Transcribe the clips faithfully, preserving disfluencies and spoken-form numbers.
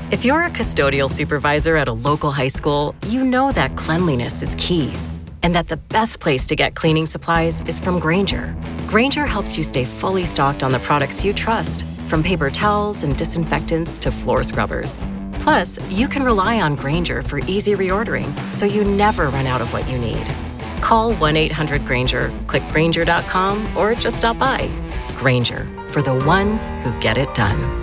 If you're a custodial supervisor at a local high school, you know that cleanliness is key, and that the best place to get cleaning supplies is from Grainger. Grainger helps you stay fully stocked on the products you trust, from paper towels and disinfectants to floor scrubbers. Plus, you can rely on Grainger for easy reordering, so you never run out of what you need. Call one eight hundred Grainger, click Grainger dot com, or just stop by. Grainger, for the ones who get it done.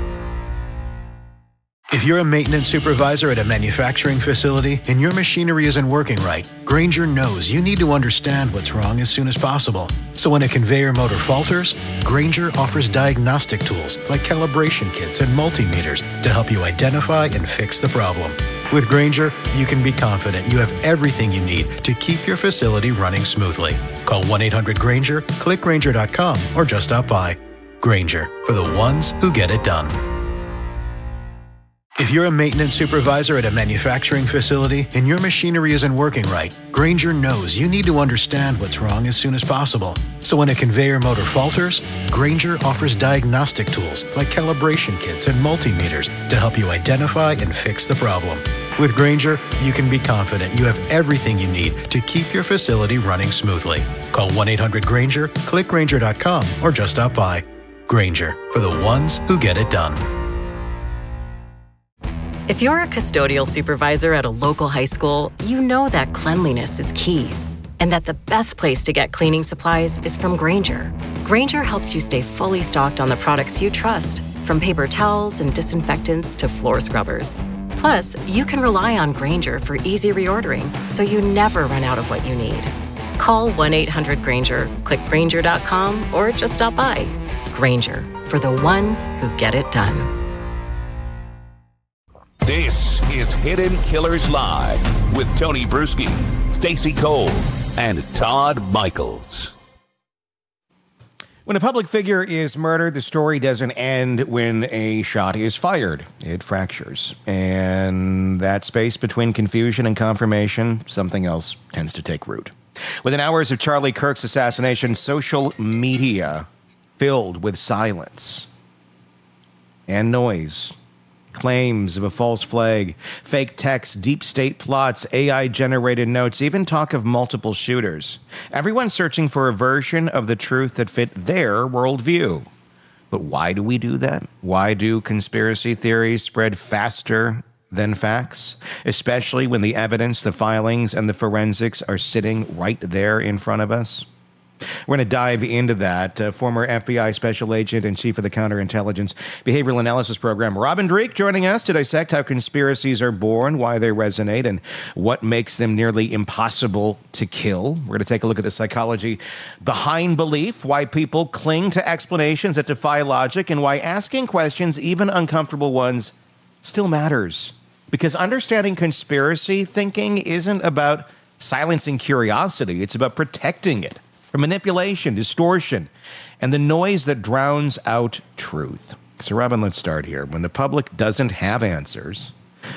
If you're a maintenance supervisor at a manufacturing facility and your machinery isn't working right, Grainger knows you need to understand what's wrong as soon as possible. So when a conveyor motor falters, Grainger offers diagnostic tools like calibration kits and multimeters to help you identify and fix the problem. With Grainger, you can be confident you have everything you need to keep your facility running smoothly. Call one eight hundred Grainger, click Grainger dot com, or just stop by. Grainger, for the ones who get it done. If you're a maintenance supervisor at a manufacturing facility and your machinery isn't working right, Grainger knows you need to understand what's wrong as soon as possible. So when a conveyor motor falters, Grainger offers diagnostic tools like calibration kits and multimeters to help you identify and fix the problem. With Grainger, you can be confident you have everything you need to keep your facility running smoothly. Call one eight hundred Grainger, click Grainger dot com, or just stop by. Grainger, for the ones who get it done. If you're a custodial supervisor at a local high school, you know that cleanliness is key, and that the best place to get cleaning supplies is from Grainger. Grainger helps you stay fully stocked on the products you trust, from paper towels and disinfectants to floor scrubbers. Plus, you can rely on Grainger for easy reordering, so you never run out of what you need. Call one eight hundred Grainger, click Grainger dot com, or just stop by. Grainger, for the ones who get it done. This is Hidden Killers Live with Tony Bruschi, Stacey Cole, and Todd Michaels. When a public figure is murdered, the story doesn't end when a shot is fired. It fractures. And that space between confusion and confirmation, something else tends to take root. Within hours of Charlie Kirk's assassination, social media filled with silence and noise. Claims of a false flag, fake texts, deep state plots, A I-generated notes, even talk of multiple shooters. Everyone searching for a version of the truth that fit their worldview. But why do we do that? Why do conspiracy theories spread faster than facts? Especially when the evidence, the filings, and the forensics are sitting right there in front of us? We're going to dive into that. Uh, former F B I Special Agent and Chief of the Counterintelligence Behavioral Analysis Program, Robin Dreeke, joining us to dissect how conspiracies are born, why they resonate, and what makes them nearly impossible to kill. We're going to take a look at the psychology behind belief, why people cling to explanations that defy logic, and why asking questions, even uncomfortable ones, still matters. Because understanding conspiracy thinking isn't about silencing curiosity, it's about protecting it from manipulation, distortion, and the noise that drowns out truth. So, Robin, let's start here. When the public doesn't have answers,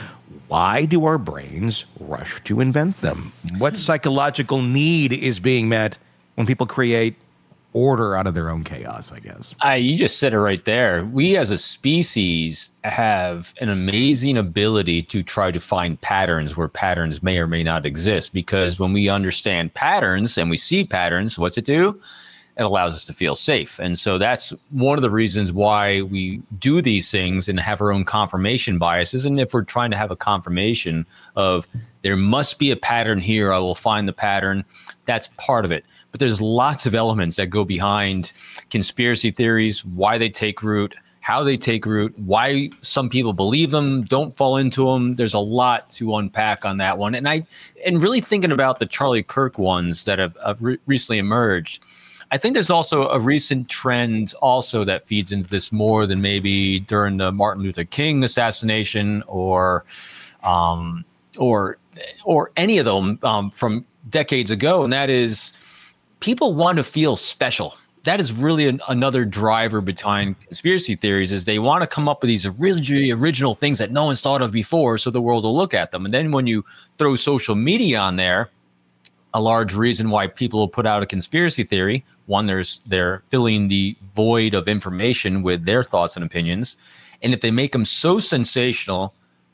why do our brains rush to invent them? What psychological need is being met when people create order out of their own chaos, I guess? Uh, you just said it right there. We as a species have an amazing ability to try to find patterns where patterns may or may not exist, because when we understand patterns and we see patterns, what's it do? It allows us to feel safe. And so that's one of the reasons why we do these things and have our own confirmation biases. And if we're trying to have a confirmation of there must be a pattern here, I will find the pattern, that's part of it. But there's lots of elements that go behind conspiracy theories, why they take root, how they take root, why some people believe them, don't fall into them. There's a lot to unpack on that one. And I, and really thinking about the Charlie Kirk ones that have, have re- recently emerged, I think there's also a recent trend also that feeds into this more than maybe during the Martin Luther King assassination or, um, or, or any of them um, from decades ago, and that is people want to feel special. That is really an, another driver behind conspiracy theories, is they want to come up with these really original things that no one's thought of before, so the world will look at them. And then when you throw social media on there, a large reason why people will put out a conspiracy theory, one, there's they're filling the void of information with their thoughts and opinions. And if they make them so sensational,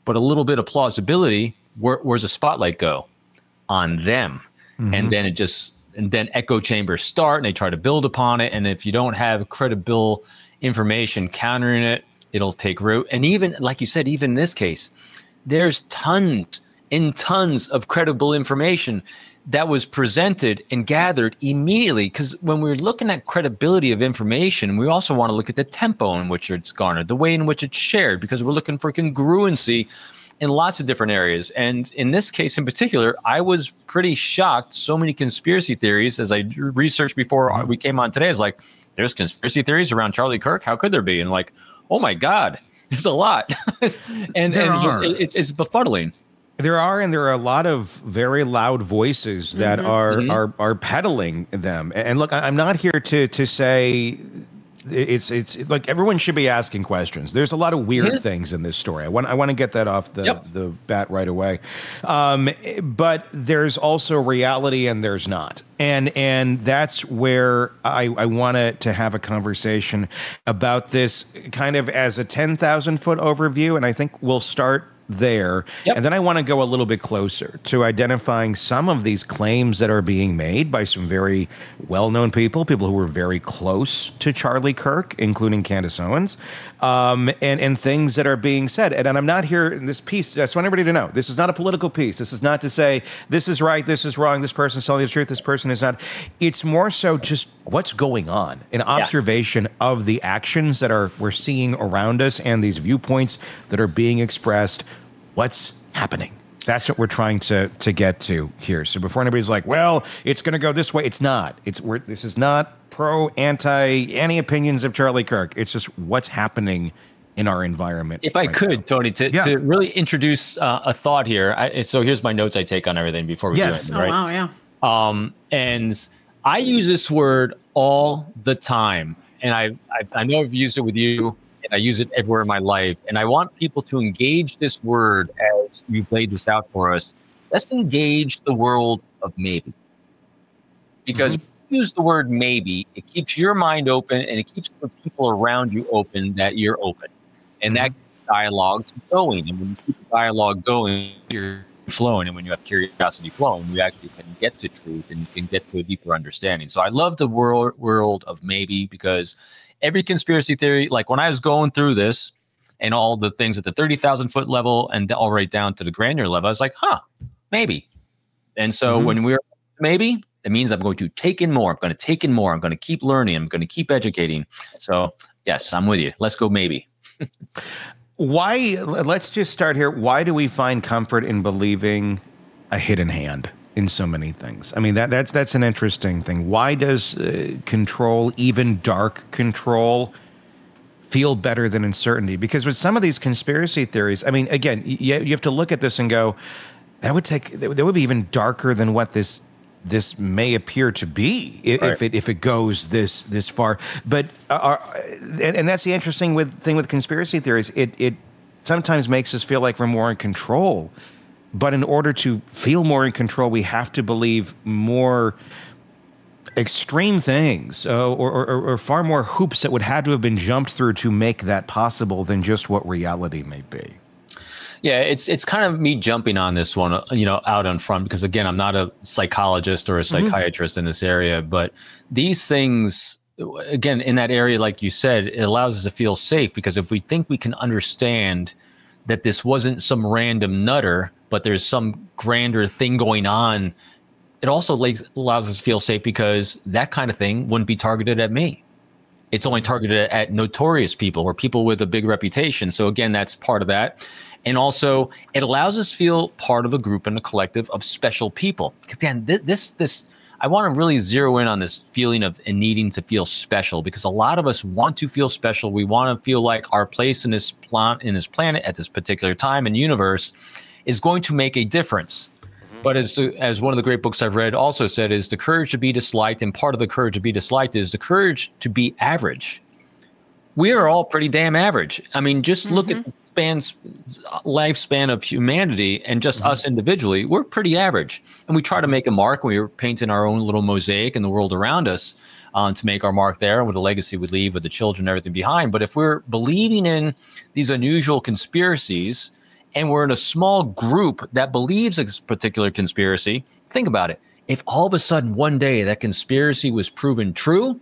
but a little bit of plausibility, where, where's the spotlight go? On them. Mm-hmm. And then it just, and then echo chambers start and they try to build upon it. And if you don't have credible information countering it, it'll take root. And even, like you said, even in this case, there's tons and tons of credible information that was presented and gathered immediately. Because when we're looking at credibility of information, we also want to look at the tempo in which it's garnered, the way in which it's shared, because we're looking for congruency in lots of different areas. And in this case in particular, I was pretty shocked. So many conspiracy theories, as I researched before we came on today, is like, there's conspiracy theories around Charlie Kirk. How could there be? And like, oh my God, there's a lot. and there and are. It's, it's, it's befuddling. There are, and there are a lot of very loud voices that mm-hmm. are, mm-hmm. are are peddling them. And look, I'm not here to to say it's it's like everyone should be asking questions. There's a lot of weird mm-hmm. things in this story. I want I want to get that off the yep. the bat right away. Um, but there's also reality, and there's not. And and that's where I, I wanted to have a conversation about this kind of as a ten thousand foot overview. And I think we'll start there. Yep. And then I want to go a little bit closer to identifying some of these claims that are being made by some very well-known people, people who were very close to Charlie Kirk, including Candace Owens, um, and, and things that are being said. And, and I'm not here in this piece. I just want everybody to know, this is not a political piece. This is not to say this is right, this is wrong, this person's telling the truth, this person is not. It's more so just what's going on, an observation yeah. of the actions that are we're seeing around us and these viewpoints that are being expressed. What's happening? That's what we're trying to to get to here. So before anybody's like, well, it's going to go this way, it's not. It's we're, this is not pro, anti, any opinions of Charlie Kirk. It's just what's happening in our environment. If I right could, now. Tony, to, yeah. to really introduce uh, a thought here. I, so here's my notes I take on everything before we yes. do it. Oh, right? wow, yeah. Um, and I use this word all the time. And I, I, I know I've used it with you. And I use it everywhere in my life. And I want people to engage this word as you've laid this out for us. Let's engage the world of maybe. Because mm-hmm. if you use the word maybe, it keeps your mind open and it keeps the people around you open that you're open. And mm-hmm. that dialogue's going. And when you keep the dialogue going, you're flowing. And when you have curiosity flowing, you actually can get to truth and you can get to a deeper understanding. So I love the world world of maybe, because every conspiracy theory, like when I was going through this and all the things at the thirty thousand foot level and all right down to the granular level, I was like, huh, maybe. And so mm-hmm. when we're maybe, it means I'm going to take in more. I'm going to take in more. I'm going to keep learning. I'm going to keep educating. So yes, I'm with you. Let's go maybe. Why? Let's just start here. Why do we find comfort in believing a hidden hand in so many things? I mean, that that's that's an interesting thing. Why does uh, control, even dark control, feel better than uncertainty? Because with some of these conspiracy theories, I mean, again, you, you have to look at this and go, that would take that would be even darker than what this this may appear to be if, right. if it if it goes this this far. But uh, and, and that's the interesting with thing with conspiracy theories. It it sometimes makes us feel like we're more in control. But in order to feel more in control, we have to believe more extreme things uh, or, or, or far more hoops that would have to have been jumped through to make that possible than just what reality may be. Yeah, it's it's kind of me jumping on this one, you know, out in front, because, again, I'm not a psychologist or a psychiatrist mm-hmm. in this area. But these things, again, in that area, like you said, it allows us to feel safe, because if we think we can understand that this wasn't some random nutter, but there's some grander thing going on, it also allows us to feel safe, because that kind of thing wouldn't be targeted at me. It's only targeted at notorious people or people with a big reputation. So again, that's part of that. And also, it allows us to feel part of a group and a collective of special people. Again, this, this, this I want to really zero in on this feeling of and needing to feel special, because a lot of us want to feel special. We want to feel like our place in this plan, in this planet at this particular time and universe is going to make a difference. Mm-hmm. But as as one of the great books I've read also said, is the courage to be disliked, and part of the courage to be disliked is the courage to be average. We are all pretty damn average. I mean, just mm-hmm. look at the spans, lifespan of humanity and just mm-hmm. us individually. We're pretty average. And we try to make a mark. We are painting our own little mosaic in the world around us um, to make our mark there, and with the legacy we leave with the children and everything behind. But if we're believing in these unusual conspiracies and we're in a small group that believes a particular conspiracy, think about it. If all of a sudden one day that conspiracy was proven true,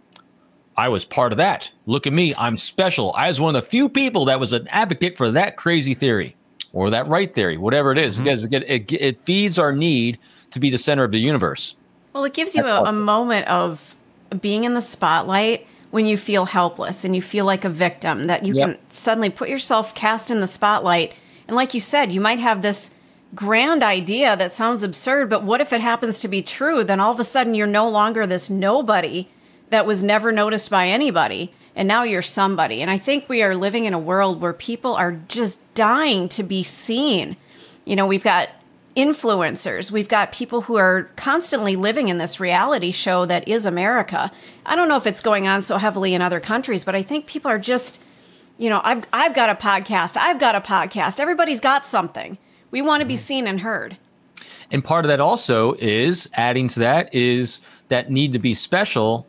I was part of that. Look at me. I'm special. I was one of the few people that was an advocate for that crazy theory or that right theory, whatever it is. Mm-hmm. Because it, it, it feeds our need to be the center of the universe. Well, it gives you a, a moment of being in the spotlight when you feel helpless and you feel like a victim, that you yep. can suddenly put yourself cast in the spotlight. And like you said, you might have this grand idea that sounds absurd, but what if it happens to be true? Then all of a sudden you're no longer this nobody that was never noticed by anybody, and now you're somebody. And I think we are living in a world where people are just dying to be seen. You know, we've got influencers, we've got people who are constantly living in this reality show that is America. I don't know if it's going on so heavily in other countries, but I think people are just, you know, I've I've got a podcast, I've got a podcast. Everybody's got something. We want to be seen and heard. And part of that also is, adding to that, is that need to be special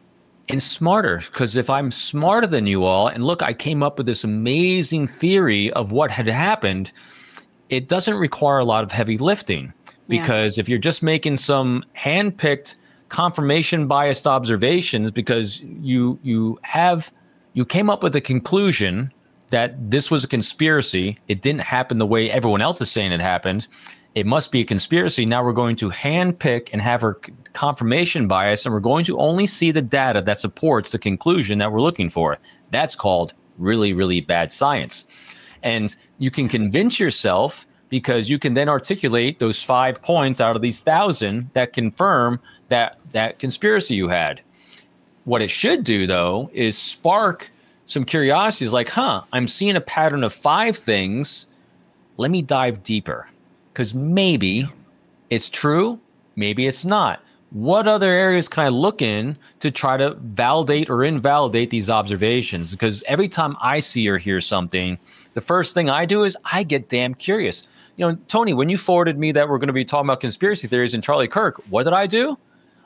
and smarter. Because if I'm smarter than you all, and look, I came up with this amazing theory of what had happened, it doesn't require a lot of heavy lifting. Because yeah. if you're just making some hand-picked confirmation biased observations because you you have you came up with a conclusion that this was a conspiracy, it didn't happen the way everyone else is saying it happened, it must be a conspiracy. Now we're going to handpick and have our confirmation bias, and we're going to only see the data that supports the conclusion that we're looking for. That's called really, really bad science. And you can convince yourself because you can then articulate those five points out of these thousand that confirm that that conspiracy you had. What it should do, though, is spark some curiosities like, huh, I'm seeing a pattern of five things. Let me dive deeper. Because maybe it's true, maybe it's not. What other areas can I look in to try to validate or invalidate these observations? Because every time I see or hear something, the first thing I do is I get damn curious. You know, Tony, when you forwarded me that we're going to be talking about conspiracy theories and Charlie Kirk, what did I do?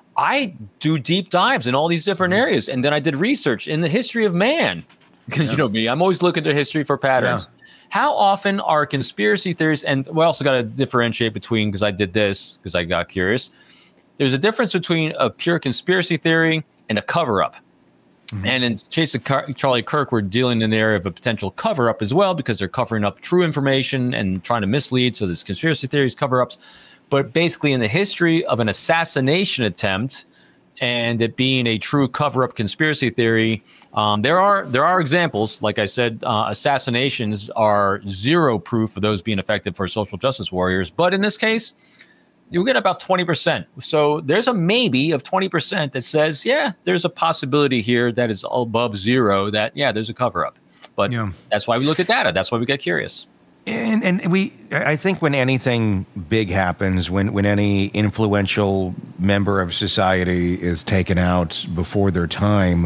I do deep dives in all these different areas. And then I did research in the history of man. Because yeah. you know me, I'm always looking to history for patterns. Yeah. How often are conspiracy theories, and we also got to differentiate between, because I did this, because I got curious, there's a difference between a pure conspiracy theory and a cover-up. Mm-hmm. And in case of Car- Charlie Kirk, we're dealing in the area of a potential cover-up as well, because they're covering up true information and trying to mislead, so there's conspiracy theories, cover-ups. But basically in the history of an assassination attempt, and it being a true cover-up conspiracy theory, um, there are there are examples. Like I said, uh, assassinations are zero proof of those being effective for social justice warriors. But in this case, you get about twenty percent. So there's a maybe of twenty percent that says, yeah, there's a possibility here that is above zero that, yeah, there's a cover-up. But yeah. that's why we look at data. That's why we get curious. And and we, I think when anything big happens, when, when any influential member of society is taken out before their time,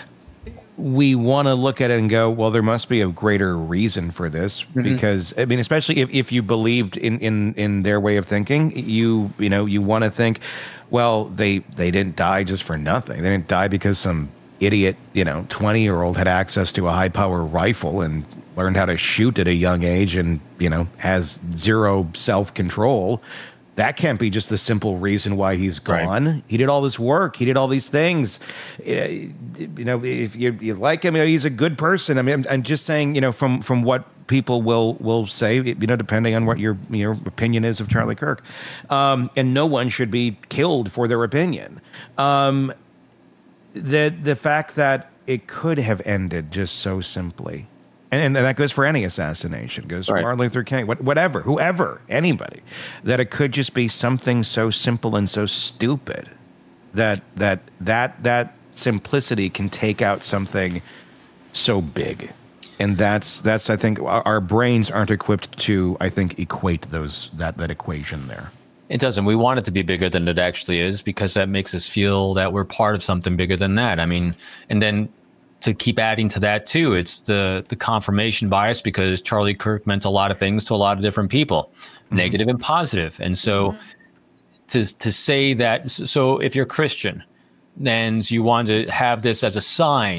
we want to look at it and go, well, there must be a greater reason for this. Mm-hmm. Because, I mean, especially if, if you believed in, in, in their way of thinking, you you know, you want to think, well, they, they didn't die just for nothing. They didn't die because some idiot, you know, twenty-year-old had access to a high-power rifle and learned how to shoot at a young age and, you know, has zero self-control. That can't be just the simple reason why he's gone. Right. He did all this work. He did all these things. You know, if you, you like him, you know, he's a good person. I mean, I'm, I'm just saying, you know, from, from what people will, will say, you know, depending on what your, your opinion is of Charlie Kirk. Um, and no one should be killed for their opinion. Um, the, the fact that it could have ended just so simply. And, and that goes for any assassination. It goes for right. Martin Luther King, what, whatever, whoever, anybody. That it could just be something so simple and so stupid that that that that simplicity can take out something so big. And that's that's I think our, our brains aren't equipped to, I think, equate those that that equation there. It doesn't. We want it to be bigger than it actually is, because that makes us feel that we're part of something bigger than that. I mean, and then to keep adding to that too, it's the the confirmation bias, because Charlie Kirk meant a lot of things to a lot of different people, mm-hmm. negative and positive. And so mm-hmm. to to say that, so if you're Christian, then you want to have this as a sign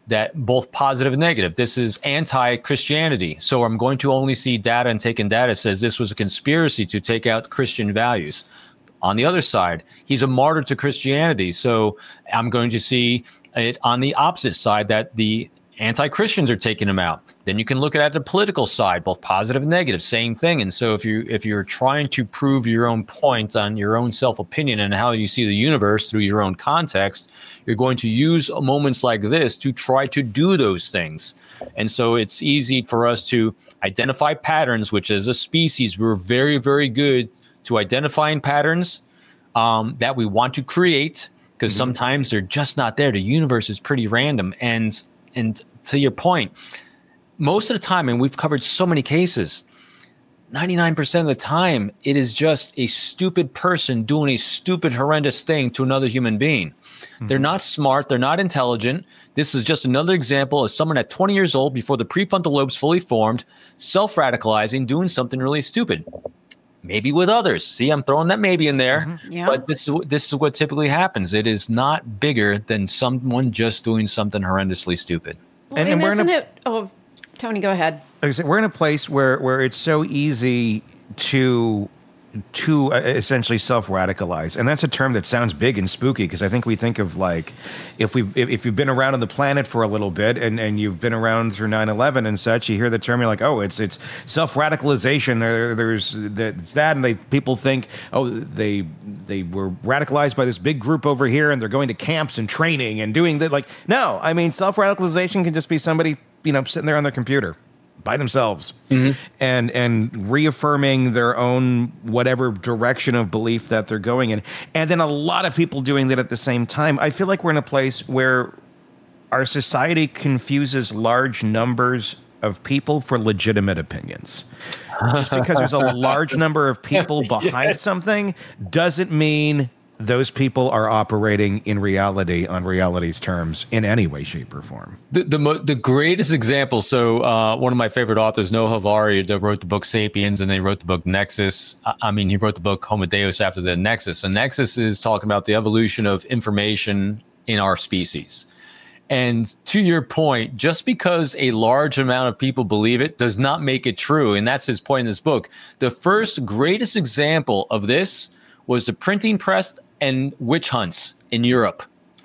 that both positive and negative. This is anti-Christianity. So I'm going to only see data and take in data that says this was a conspiracy to take out Christian values. On the other side, he's a martyr to Christianity. So I'm going to see it on the opposite side, that the anti-Christians are taking him out. Then you can look at the political side, both positive and negative, same thing. And so if you if you're trying to prove your own point on your own self-opinion and how you see the universe through your own context, you're going to use moments like this to try to do those things. And so it's easy for us to identify patterns, which as a species, we're very, very good to identifying patterns um, that we want to create, because mm-hmm. sometimes they're just not there. The universe is pretty random. And And to your point, most of the time, and we've covered so many cases, ninety-nine percent of the time, it is just a stupid person doing a stupid, horrendous thing to another human being. Mm-hmm. They're not smart. They're not intelligent. This is just another example of someone at twenty years old, before the prefrontal lobe's fully formed, self-radicalizing, doing something really stupid. Maybe with others. See, I'm throwing that maybe in there. Mm-hmm. Yeah. But this is, this is what typically happens. It is not bigger than someone just doing something horrendously stupid. Well, and, and, and isn't a, it? Oh, Tony, go ahead. Like I said, we're in a place where, where it's so easy to to uh, essentially self-radicalize, and that's a term that sounds big and spooky, because I think we think of, like, if we've if, if you've been around on the planet for a little bit and, and you've been around through nine eleven and such, you hear the term, you're like, oh, it's it's self-radicalization. There, there's that, it's that, and they people think, oh, they they were radicalized by this big group over here, and they're going to camps and training and doing that. Like, no, I mean, self-radicalization can just be somebody, you know, sitting there on their computer by themselves, mm-hmm. and and reaffirming their own whatever direction of belief that they're going in. And then a lot of people doing that at the same time. I feel like we're in a place where our society confuses large numbers of people for legitimate opinions. Just because there's a large number of people behind yes. something doesn't mean those people are operating in reality on reality's terms in any way, shape, or form. The the, mo- the greatest example, so uh, one of my favorite authors, Noah Harari, that wrote the book Sapiens, and they wrote the book Nexus. I mean, he wrote the book Homo Deus after the Nexus. And Nexus is talking about the evolution of information in our species. And to your point, just because a large amount of people believe it does not make it true. And that's his point in this book. The first greatest example of this was the printing press and witch hunts in Europe.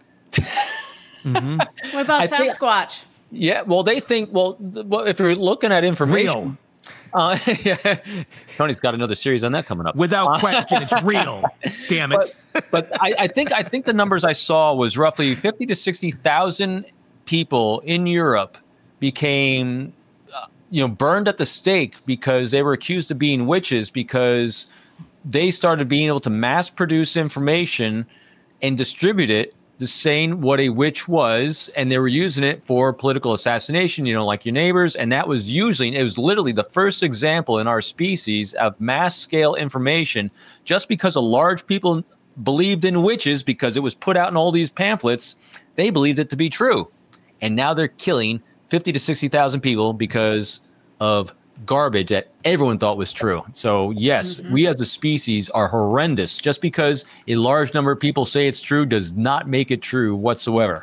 mm-hmm. What about I Sasquatch? Think, yeah, well, they think, well, well, if you're looking at information. Real. Uh, yeah, Tony's got another series on that coming up. Without uh, question, it's real. Damn it. But, but I, I think I think the numbers I saw was roughly fifty to sixty thousand people in Europe became, uh, you know, burned at the stake because they were accused of being witches, because they started being able to mass produce information and distribute it, just saying what a witch was, and they were using it for political assassination, you know, like your neighbors. And that was usually, it was literally the first example in our species of mass scale information, just because a large people believed in witches because it was put out in all these pamphlets. They believed it to be true. And now they're killing fifty to sixty thousand people because of garbage that everyone thought was true. So yes, mm-hmm. we as a species are horrendous. Just because a large number of people say it's true does not make it true whatsoever.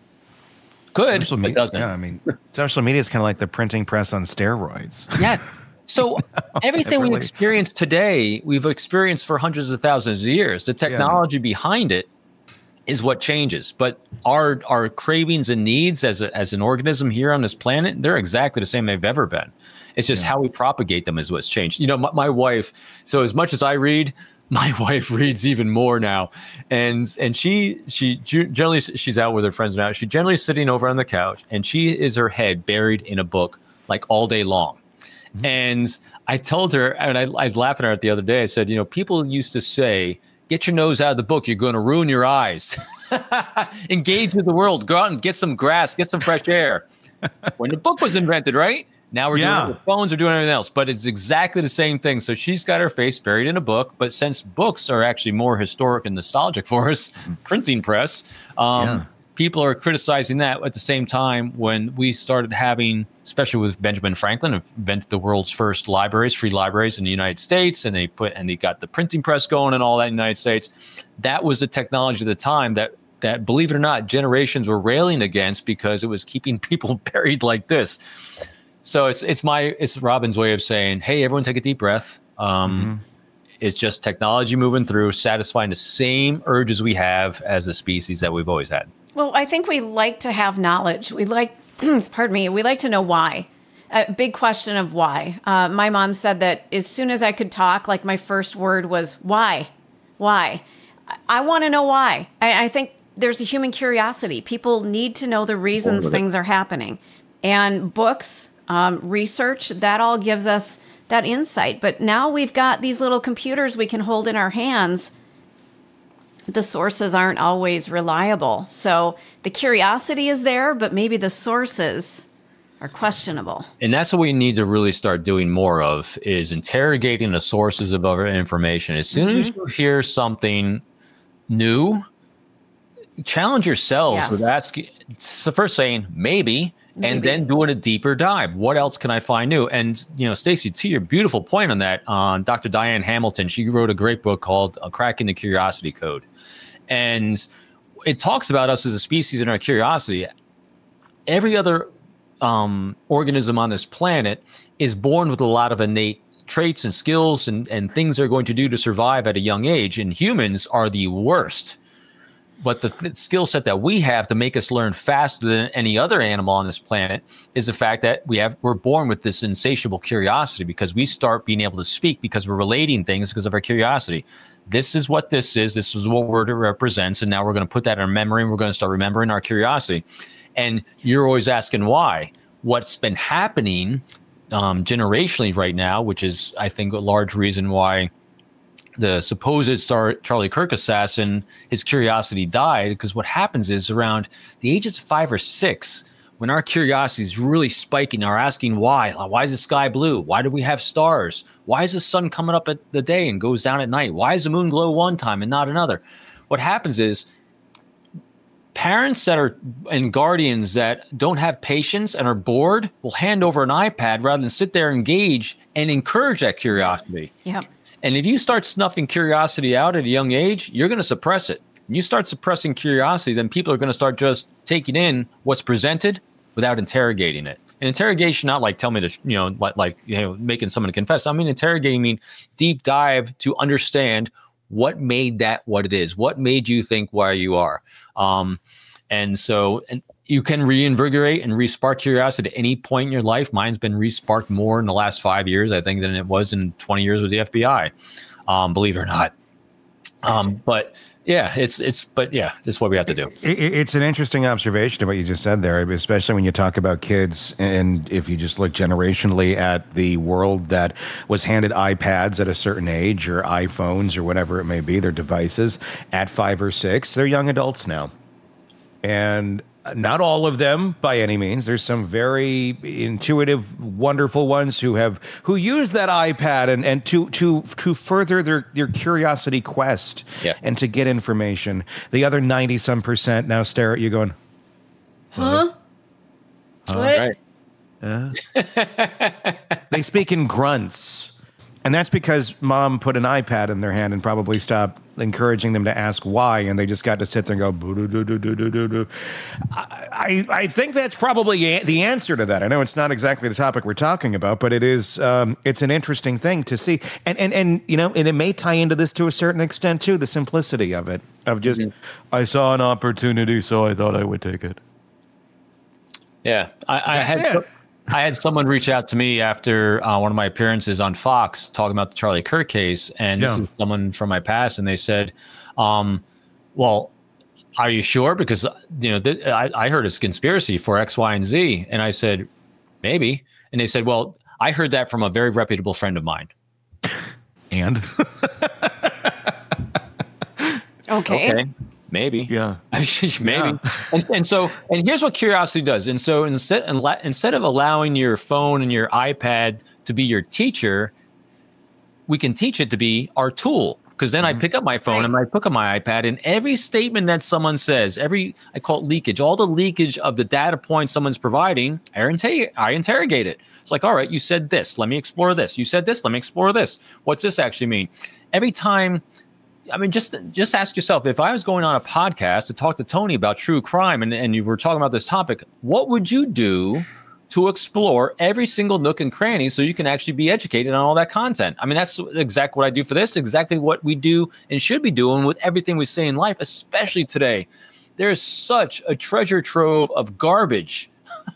Could, social but media, doesn't. Yeah, I mean, social media is kind of like the printing press on steroids. Yeah. So everything we experience today, we've experienced for hundreds of thousands of years. The technology yeah. behind it is what changes. But our our cravings and needs as a, as an organism here on this planet, they're exactly the same they've ever been. It's just yeah. how we propagate them is what's changed. You know, my, my wife, so as much as I read, my wife reads even more now. And and she she generally, she's out with her friends now. She generally is sitting over on the couch, and she is her head buried in a book like all day long. Mm-hmm. And I told her, and I, I was laughing at her the other day, I said, you know, people used to say, get your nose out of the book, you're going to ruin your eyes. Engage with the world, go out and get some grass, get some fresh air. When the book was invented, right? Now we're yeah. doing it with phones, we're doing everything else, but it's exactly the same thing. So she's got her face buried in a book, but since books are actually more historic and nostalgic for us, printing press, um, yeah. people are criticizing that at the same time when we started having, especially with Benjamin Franklin, invented the world's first libraries, free libraries in the United States, and they put and they got the printing press going and all that in the United States. That was the technology at the time that that, believe it or not, generations were railing against because it was keeping people buried like this. So it's it's my it's Robin's way of saying, hey, everyone take a deep breath. Um, mm-hmm. It's just technology moving through, satisfying the same urges we have as a species that we've always had. Well, I think we like to have knowledge. We like, pardon me, we like to know why. A big question of why. Uh, my mom said that as soon as I could talk, like my first word was why, why. I, I want to know why. I, I think there's a human curiosity. People need to know the reasons things are happening. And books, um, research, that all gives us that insight. But now we've got these little computers we can hold in our hands. The sources aren't always reliable. So the curiosity is there, but maybe the sources are questionable. And that's what we need to really start doing more of, is interrogating the sources of our information. As soon mm-hmm. as you hear something new, challenge yourselves yes. with asking, so first saying maybe, maybe, and then doing a deeper dive. What else can I find new? And, you know, Stacey, to your beautiful point on that, on uh, Doctor Diane Hamilton, she wrote a great book called uh, Cracking the Curiosity Code. And it talks about us as a species and our curiosity. Every other um, organism on this planet is born with a lot of innate traits and skills and, and things they're going to do to survive at a young age. And humans are the worst. But the th- skill set that we have to make us learn faster than any other animal on this planet is the fact that we have we're born with this insatiable curiosity, because we start being able to speak because we're relating things because of our curiosity. This is what this is. This is what word it represents. And now we're going to put that in our memory, and we're going to start remembering our curiosity. And you're always asking why. What's been happening um, generationally right now, which is, I think, a large reason why the supposed Star- Charlie Kirk assassin, his curiosity died, because what happens is around the ages of five or six, when our curiosity is really spiking, are asking why. Why is the sky blue? Why do we have stars? Why is the sun coming up at the day and goes down at night? Why does the moon glow one time and not another? What happens is parents that are and guardians that don't have patience and are bored will hand over an iPad rather than sit there, engage, and encourage that curiosity. Yeah. And if you start snuffing curiosity out at a young age, you're going to suppress it. When you start suppressing curiosity, then people are going to start just taking in what's presented without interrogating it. And interrogation, not like tell me to, you know, like, like you know, making someone confess. I mean, interrogating mean deep dive to understand what made that what it is. What made you think why you are? Um, and so, and you can reinvigorate and respark curiosity at any point in your life. Mine's been resparked more in the last five years, I think, than it was in twenty years with the F B I, um, believe it or not. Um, but yeah, it's, it's, but yeah, this is what we have to do. It, it's an interesting observation of what you just said there, especially when you talk about kids. And if you just look generationally at the world that was handed iPads at a certain age, or iPhones, or whatever it may be, their devices at five or six, they're young adults now. And not all of them by any means. There's some very intuitive, wonderful ones who have who use that iPad and, and to to to further their, their curiosity quest yeah. and to get information. The other ninety some percent now stare at you going, huh? huh? What? Uh? They speak in grunts. And that's because mom put an iPad in their hand and probably stopped encouraging them to ask why, and they just got to sit there and go, boo-doo-doo-doo-doo-doo-doo. I, I think that's probably the answer to that. I know it's not exactly the topic we're talking about, but it is, um, it's an interesting thing to see. And, and, and, you know, and it may tie into this to a certain extent, too, the simplicity of it, of just, mm-hmm. I saw an opportunity, so I thought I would take it. Yeah, I, I had... It. I had someone reach out to me after uh, one of my appearances on Fox talking about the Charlie Kirk case. And this yeah. is someone from my past. And they said, um, well, are you sure? Because, you know, th- I, I heard it's a conspiracy for X, Y, and Z. And I said, maybe. And they said, well, I heard that from a very reputable friend of mine. And? okay. Okay. Maybe. Yeah. Maybe. Yeah. And, and so, and here's what curiosity does. And so instead, instead of allowing your phone and your iPad to be your teacher, we can teach it to be our tool. Because then mm-hmm. I pick up my phone and I pick up my iPad, and every statement that someone says, every, I call it leakage, all the leakage of the data points someone's providing, I, inter- I interrogate it. It's like, all right, you said this, let me explore this. You said this, let me explore this. What's this actually mean? Every time I mean, just just ask yourself, if I was going on a podcast to talk to Tony about true crime and, and you were talking about this topic, what would you do to explore every single nook and cranny so you can actually be educated on all that content? I mean, that's exactly what I do for this, exactly what we do and should be doing with everything we say in life, especially today. There's such a treasure trove of garbage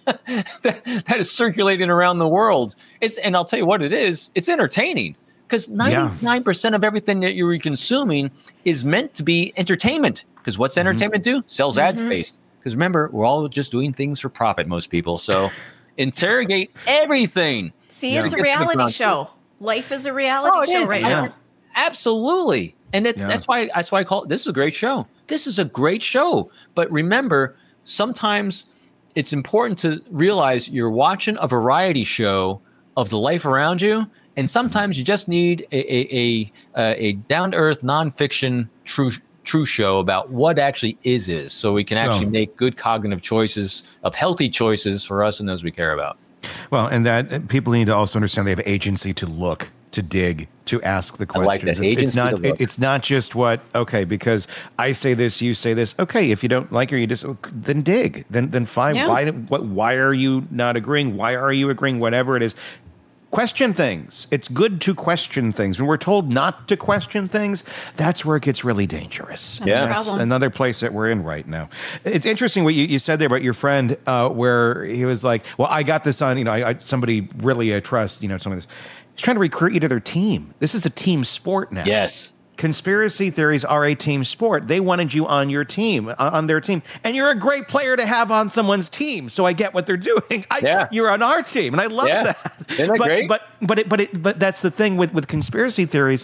that, that is circulating around the world. It's, and I'll tell you what it is, it's entertaining. Because ninety-nine percent yeah. of everything that you're consuming is meant to be entertainment. Because what's entertainment mm-hmm. do? Sells mm-hmm. ad space. Because remember, we're all just doing things for profit, most people. So interrogate everything. See, yeah. it's a reality show. Life is a reality oh, show is. right yeah. now. Absolutely. And it's, yeah. that's why that's why I call it, this is a great show. This is a great show. But remember, sometimes it's important to realize you're watching a variety show of the life around you. And sometimes you just need a a, a, a down-to-earth, nonfiction, true true show about what actually is is, so we can actually oh. make good cognitive choices, of healthy choices for us and those we care about. Well, and that people need to also understand they have agency to look, to dig, to ask the questions. I like that. It's, it's not. It, it's not just what. Okay, because I say this, you say this. Okay, if you don't like her, you just then dig. Then then fine. Yeah. Why? What? Why are you not agreeing? Why are you agreeing? Whatever it is. Question things. It's good to question things. When we're told not to question things, that's where it gets really dangerous. That's yeah. the problem. Another place that we're in right now. It's interesting what you, you said there about your friend, uh, where he was like, well, I got this on, you know, I, I somebody really I trust, you know, some of this. He's trying to recruit you to their team. This is a team sport now. Yes. Conspiracy theories are a team sport. They wanted you on your team, on their team. And you're a great player to have on someone's team. So I get what they're doing. I, yeah. You're on our team, and I love yeah. that. Isn't that but, great? But but it, but it, but that's the thing with, with conspiracy theories.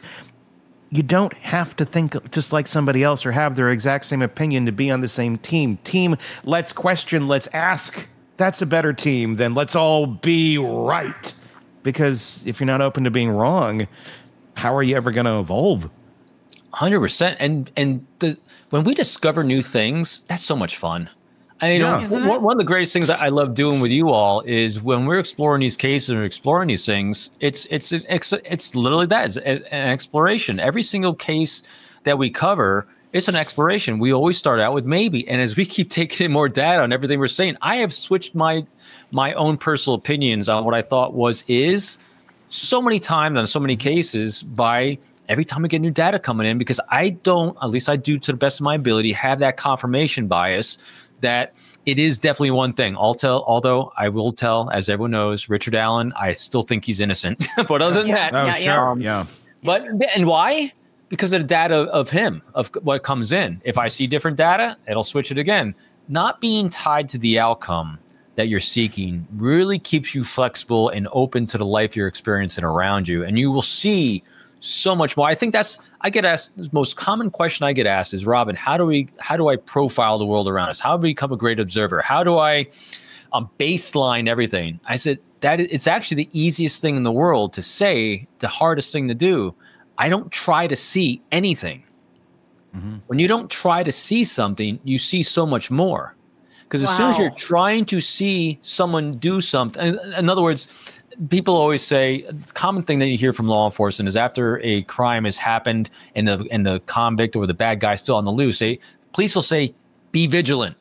You don't have to think just like somebody else or have their exact same opinion to be on the same team. Team, let's question, let's ask. That's a better team than let's all be right. Because if you're not open to being wrong, how are you ever going to evolve? one hundred percent. And and the when we discover new things, that's so much fun. I mean, yeah. one, one of the greatest things that I love doing with you all is when we're exploring these cases and exploring these things, it's it's it's, it's literally that. It's an exploration. Every single case that we cover, it's an exploration. We always start out with maybe. And as we keep taking in more data on everything we're saying, I have switched my my own personal opinions on what I thought was is so many times on so many cases by every time we get new data coming in, because I don't, at least I do to the best of my ability, have that confirmation bias that it is definitely one thing. I'll tell, although I will tell, as everyone knows, Richard Allen, I still think he's innocent. But other than yeah. that, oh, yeah, sure. yeah. Um, yeah. But, and why? Because of the data of him, of what comes in. If I see different data, it'll switch it again. Not being tied to the outcome that you're seeking really keeps you flexible and open to the life you're experiencing around you. And you will see so much more. I think that's, I get asked, the most common question I get asked is, Robin, how do we, how do I profile the world around us? How do we become a great observer? How do I um, baseline everything? I said, that is, it's actually the easiest thing in the world to say, the hardest thing to do. I don't try to see anything. Mm-hmm. When you don't try to see something, you see so much more. Because as wow. soon as you're trying to see someone do something, in other words, people always say, the common thing that you hear from law enforcement is after a crime has happened and the and the convict or the bad guy is still on the loose, they, police will say, be vigilant.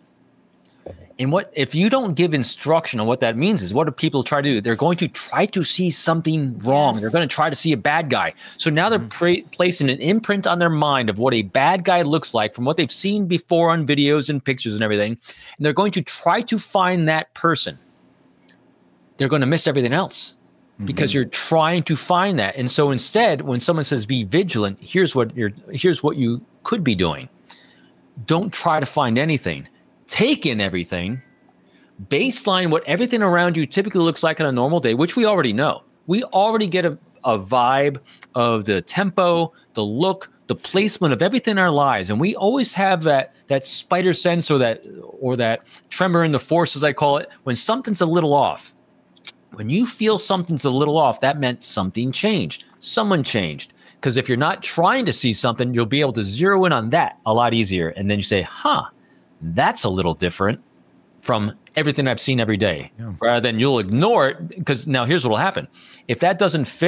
And what if you don't give instruction on what that means is what do people try to do? They're going to try to see something wrong. Yes. They're going to try to see a bad guy. So now they're pra- placing an imprint on their mind of what a bad guy looks like from what they've seen before on videos and pictures and everything. And they're going to try to find that person. They're going to miss everything else because mm-hmm. you're trying to find that. And so instead, when someone says be vigilant, here's what you're, here's what you could be doing. Don't try to find anything. Take in everything, baseline what everything around you typically looks like on a normal day, which we already know. We already get a, a vibe of the tempo, the look, the placement of everything in our lives. And we always have that that spider sense or that or that tremor in the force, as I call it, when something's a little off. When you feel something's a little off, that meant something changed. Someone changed. Because if you're not trying to see something, you'll be able to zero in on that a lot easier. And then you say, huh, that's a little different from everything I've seen every day. Yeah. Rather than you'll ignore it, because now here's what will happen. If that doesn't fit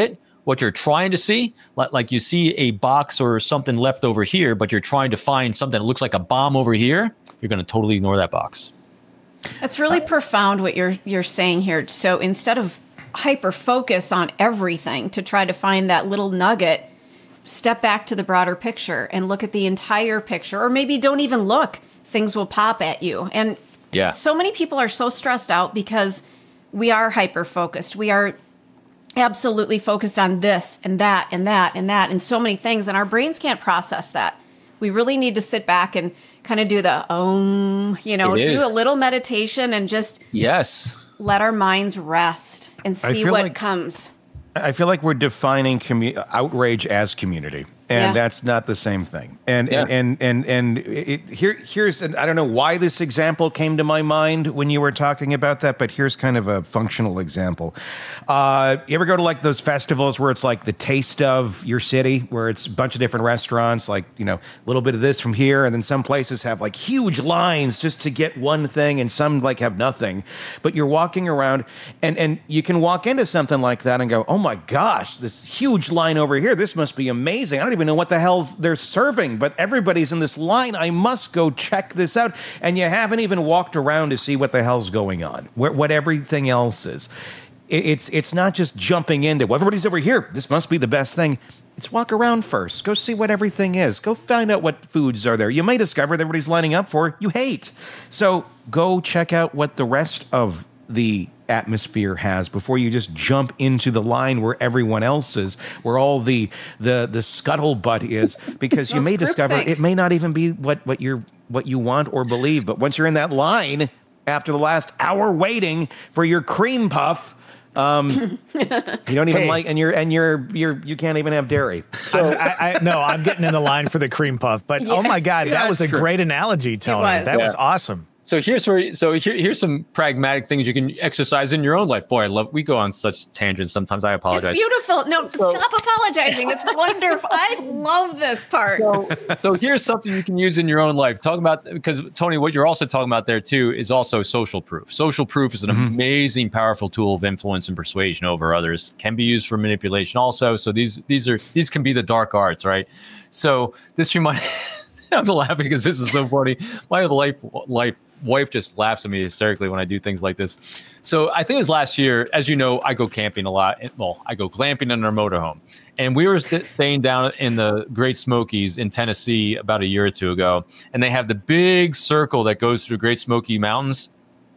what you're trying to see, like, like you see a box or something left over here, but you're trying to find something that looks like a bomb over here, you're going to totally ignore that box. It's really uh, profound what you're you're saying here. So instead of hyper focus on everything to try to find that little nugget, step back to the broader picture and look at the entire picture, or maybe don't even look. Things will pop at you. And yeah. so many people are so stressed out because we are hyper focused. We are absolutely focused on this and that and that and that and so many things, and our brains can't process that. We really need to sit back and kind of do the um, you know, do a little meditation and just yes, let our minds rest and see what like, comes. I feel like we're defining commu- outrage as community. And yeah. that's not the same thing. And yeah. and and and, and it, here here's an, I don't know why this example came to my mind when you were talking about that, but here's kind of a functional example. Uh, you ever go to like those festivals where it's like the taste of your city, where it's a bunch of different restaurants, like, you know, a little bit of this from here, and then some places have like huge lines just to get one thing, and some like have nothing. But you're walking around, and and you can walk into something like that and go, oh my gosh, this huge line over here, this must be amazing. I don't even know what the hell's they're serving, but everybody's in this line. I must go check this out. And you haven't even walked around to see what the hell's going on, where, what everything else is. It, it's it's not just jumping into, well, everybody's over here, this must be the best thing. It's walk around first. Go see what everything is. Go find out what foods are there. You may discover that everybody's lining up for you hate. So go check out what the rest of the atmosphere has before you just jump into the line where everyone else is, where all the the the scuttlebutt is, because you may discover it may not even be what what you're what you want or believe. But once you're in that line after the last hour waiting for your cream puff, um, you don't even hey. like, and you're and you're you're you can't even have dairy. So I, I no, I'm getting in the line for the cream puff. But yeah. oh my God, yeah, that was a true. great analogy, Tony. Was. That yeah. was awesome. So here's where. So here, here's some pragmatic things you can exercise in your own life. Boy, I love. We go on such tangents sometimes. I apologize. It's beautiful. No, so, stop apologizing. It's wonderful. I love this part. So, so here's something you can use in your own life. Talk about, because Tony, what you're also talking about there too is also social proof. Social proof is an mm-hmm. amazing, powerful tool of influence and persuasion over others. Can be used for manipulation also. So these these are these can be the dark arts, right? So this reminds. I'm laughing because this is so funny. My life life. wife just laughs at me hysterically when I do things like this. So I think it was last year, as you know, I go camping a lot. Well, I go glamping in our motorhome. And we were st- staying down in the Great Smokies in Tennessee about a year or two ago. And they have the big circle that goes through Great Smoky Mountains.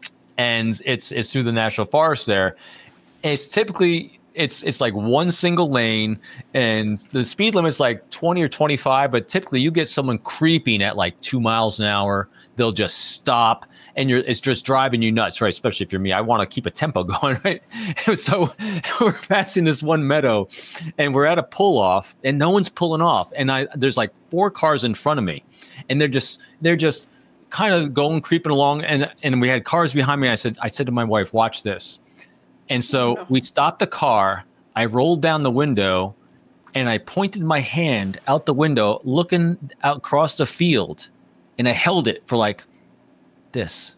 And it's it's through the National Forest there. It's typically... It's it's like one single lane, and the speed limit's like twenty or twenty-five, but typically you get someone creeping at like two miles an hour. They'll just stop, and you're it's just driving you nuts, right? Especially if you're me. I want to keep a tempo going, right? So we're passing this one meadow, and we're at a pull-off, and no one's pulling off. And I there's like four cars in front of me, and they're just they're just kind of going, creeping along, and and we had cars behind me. And I said I said to my wife, watch this. And so we stopped the car, I rolled down the window, and I pointed my hand out the window, looking out across the field, and I held it for like this.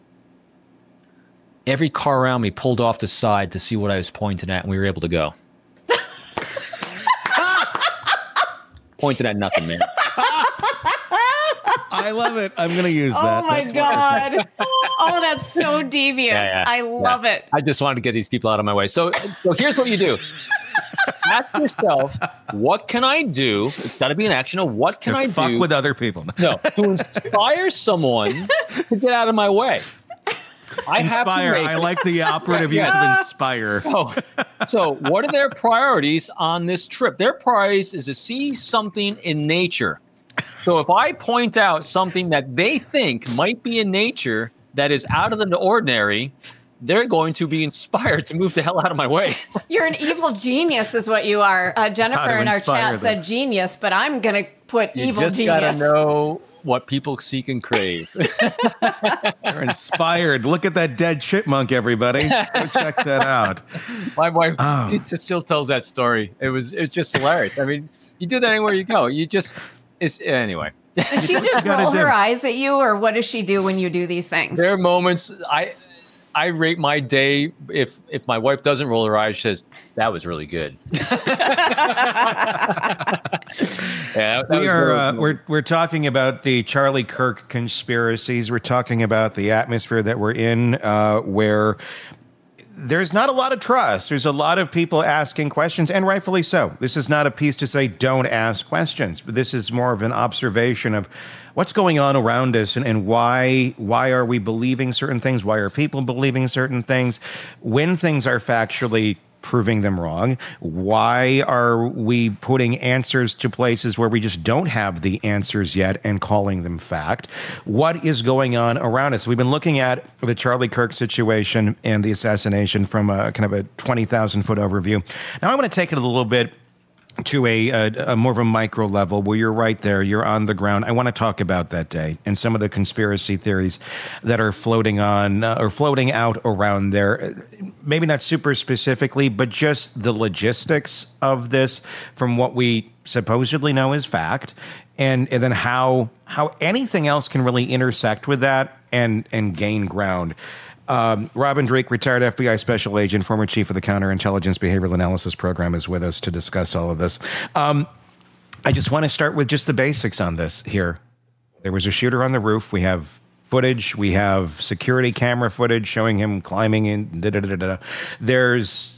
Every car around me pulled off the side to see what I was pointing at, and we were able to go. Pointed at nothing, man. I love it. I'm going to use that. Oh, my that's God. Oh, that's so devious. Yeah, yeah, I love yeah. it. I just wanted to get these people out of my way. So, so here's what you do. Ask yourself, what can I do? It's got to be an action of what can to I fuck do? Fuck with other people. No, to inspire someone to get out of my way. I inspire. Have to make, I like the operative use of inspire. Oh, so what are their priorities on this trip? Their priorities is to see something in nature. So if I point out something that they think might be in nature that is out of the ordinary, they're going to be inspired to move the hell out of my way. You're an evil genius is what you are. Uh, Jennifer in our chat them. said genius, but I'm going to put you evil just genius. You just got to know what people seek and crave. You're inspired. Look at that dead chipmunk, everybody. Go check that out. My wife oh. it still tells that story. It was it's just hilarious. I mean, you do that anywhere you go. You just... It's, anyway. Does she just roll her eyes at you, or what does she do when you do these things? There are moments I, I rate my day if if my wife doesn't roll her eyes, she says that was really good. yeah, that we are really uh, we're we're talking about the Charlie Kirk conspiracies. We're talking about the atmosphere that we're in, uh, where there's not a lot of trust. There's a lot of people asking questions, and rightfully so. This is not a piece to say don't ask questions, but this is more of an observation of what's going on around us and, and why why are we believing certain things? Why are people believing certain things? When things are factually proving them wrong, why are we putting answers to places where we just don't have the answers yet and calling them fact? What is going on around us? We've been looking at the Charlie Kirk situation and the assassination from a kind of a twenty thousand foot overview. Now I want to take it a little bit to a, a, a more of a micro level where you're right there, you're on the ground. I want to talk about that day and some of the conspiracy theories that are floating on uh, or floating out around there. Maybe not super specifically, but just the logistics of this from what we supposedly know is fact, and, and then how how anything else can really intersect with that and and gain ground. Um, Robin Drake, retired F B I special agent, former chief of the Counterintelligence Behavioral Analysis Program, is with us to discuss all of this. Um, I just want to start with just the basics on this here. There was a shooter on the roof. We have footage. We have security camera footage showing him climbing in. Da, da, da, da. There's...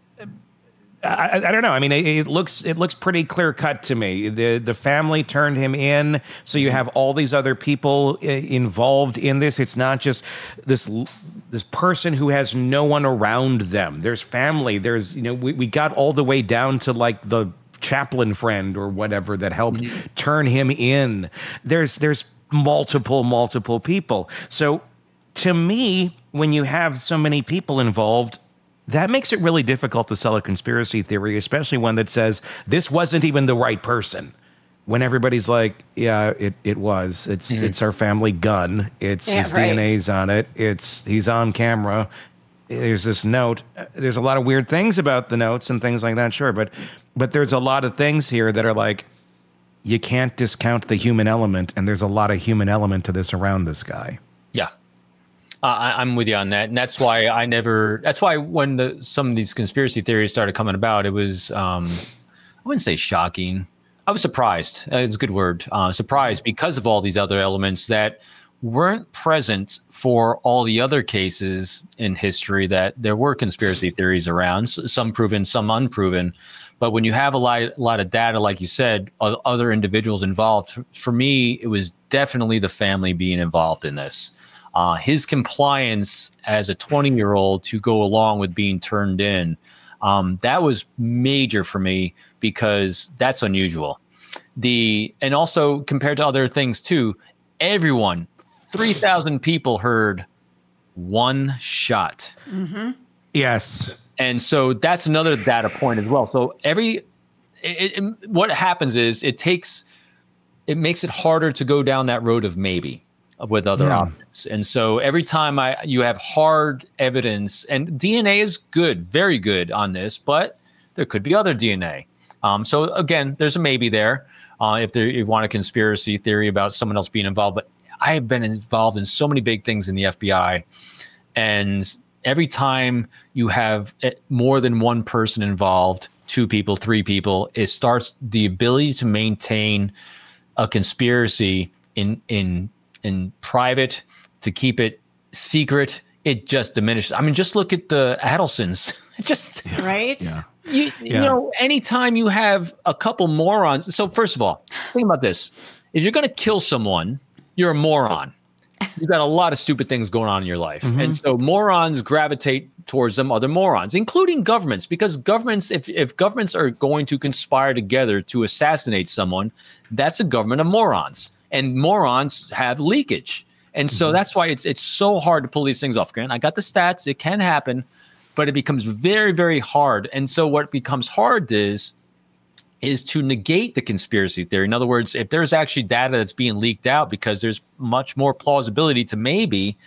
I, I don't know. I mean, it, it looks it looks pretty clear cut to me. The the family turned him in, so you have all these other people uh, involved in this. It's not just this this person who has no one around them. There's family. There's you know we, we got all the way down to like the chaplain friend or whatever that helped mm-hmm. turn him in. There's there's multiple multiple people. So to me, when you have so many people involved, that makes it really difficult to sell a conspiracy theory, especially one that says this wasn't even the right person. When everybody's like, yeah, it, it was. It's mm-hmm. it's our family gun. It's yeah, his right. D N A's on it. It's he's on camera. There's this note. There's a lot of weird things about the notes and things like that, sure. But but there's a lot of things here that are like, you can't discount the human element, and there's a lot of human element to this around this guy. Yeah. Uh, I, I'm with you on that, and that's why I never. That's why when the, some of these conspiracy theories started coming about, it was um, I wouldn't say shocking. I was surprised. Uh, it's a good word. Uh, surprised because of all these other elements that weren't present for all the other cases in history that there were conspiracy theories around. Some proven, some unproven. But when you have a lot, a lot of data, like you said, other individuals involved. For me, it was definitely the family being involved in this. Uh, his compliance as a twenty-year-old to go along with being turned in, um, that was major for me because that's unusual. The and also compared to other things too, everyone, three thousand people heard one shot. Mm-hmm. Yes. And so that's another data point as well. So every it, it, what happens is it takes it makes it harder to go down that road of maybe. With other yeah. options. And so every time I you have hard evidence, and D N A is good, very good on this, but there could be other D N A. Um, so again, there's a maybe there uh, if there, you want a conspiracy theory about someone else being involved. But I have been involved in so many big things in the F B I, and every time you have more than one person involved, two people, three people, it starts the ability to maintain a conspiracy in in in private, to keep it secret, it just diminishes. I mean, just look at the Adelsons. just right. Yeah. You, yeah. you know, anytime you have a couple morons. So first of all, think about this. If you're going to kill someone, you're a moron. You've got a lot of stupid things going on in your life. Mm-hmm. And so morons gravitate towards them other morons, including governments, because governments, if, if governments are going to conspire together to assassinate someone, that's a government of morons. And morons have leakage. And so mm-hmm. that's why it's it's so hard to pull these things off. Grant, I got the stats. It can happen, but it becomes very, very hard. And so what becomes hard is, is to negate the conspiracy theory. In other words, if there's actually data that's being leaked out because there's much more plausibility to maybe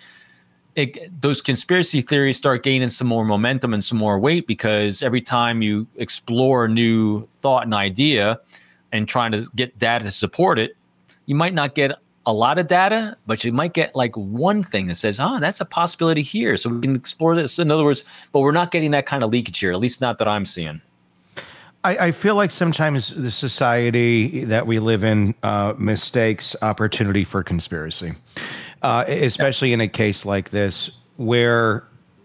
it, those conspiracy theories start gaining some more momentum and some more weight, because every time you explore a new thought and idea and trying to get data to support it, you might not get a lot of data, but you might get like one thing that says, oh, that's a possibility here. So we can explore this. In other words, but we're not getting that kind of leakage here, at least not that I'm seeing. I, I feel like sometimes the society that we live in uh, mistakes opportunity for conspiracy, uh, especially in a case like this, where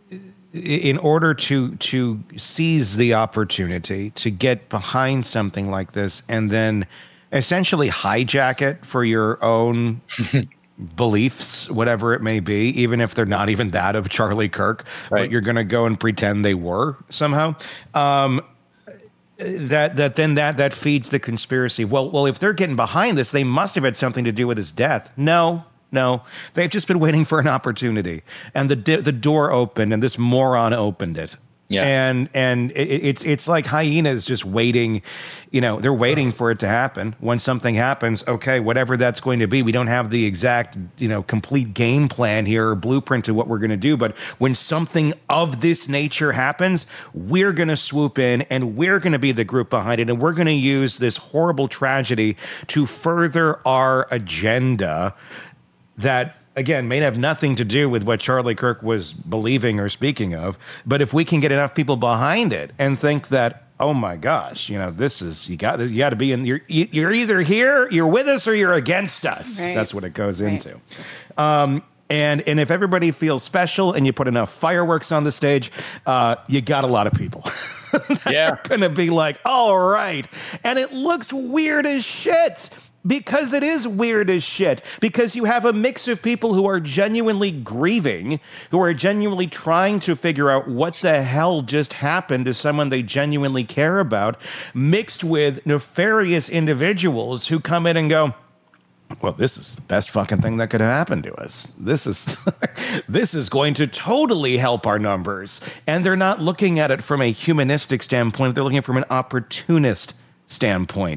in order to to seize the opportunity to get behind something like this and then essentially hijack it for your own beliefs, whatever it may be, even if they're not even that of Charlie Kirk, right. But you're going to go and pretend they were somehow. Um, that that then that that feeds the conspiracy. Well, well, if they're getting behind this, they must have had something to do with his death. No. No, they've just been waiting for an opportunity, and the the door opened, and this moron opened it. Yeah, and and it, it's it's like hyenas just waiting. You know, they're waiting for it to happen. When something happens, okay, whatever that's going to be, we don't have the exact, you know, complete game plan here or blueprint to what we're going to do. But when something of this nature happens, we're going to swoop in, and we're going to be the group behind it, and we're going to use this horrible tragedy to further our agenda. That, again, may have nothing to do with what Charlie Kirk was believing or speaking of. But if we can get enough people behind it and think that, oh, my gosh, you know, this is, you got you got to be in, you're, you're either here, you're with us, or you're against us. Right. That's what it goes right. into. Um, and, and if everybody feels special and you put enough fireworks on the stage, uh, you got a lot of people. Yeah. Going to be like, all right. And it looks weird as shit. Because it is weird as shit. Because you have a mix of people who are genuinely grieving, who are genuinely trying to figure out what the hell just happened to someone they genuinely care about, mixed with nefarious individuals who come in and go, well, this is the best fucking thing that could happen to us. This is this is going to totally help our numbers. And they're not looking at it from a humanistic standpoint. They're looking at it from an opportunist standpoint.